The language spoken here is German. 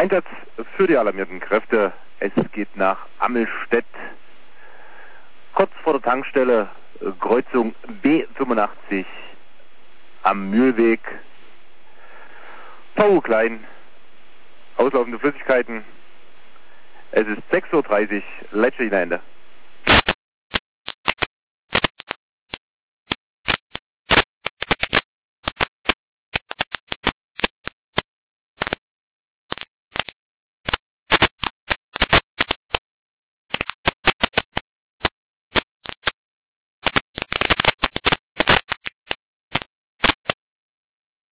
Einsatz für die alarmierten Kräfte. Es geht nach Ammelstedt. Kurz vor der Tankstelle, Kreuzung B85 am Mühlweg. VU klein, auslaufende Flüssigkeiten. Es ist 6:30 Uhr, letzte Ende.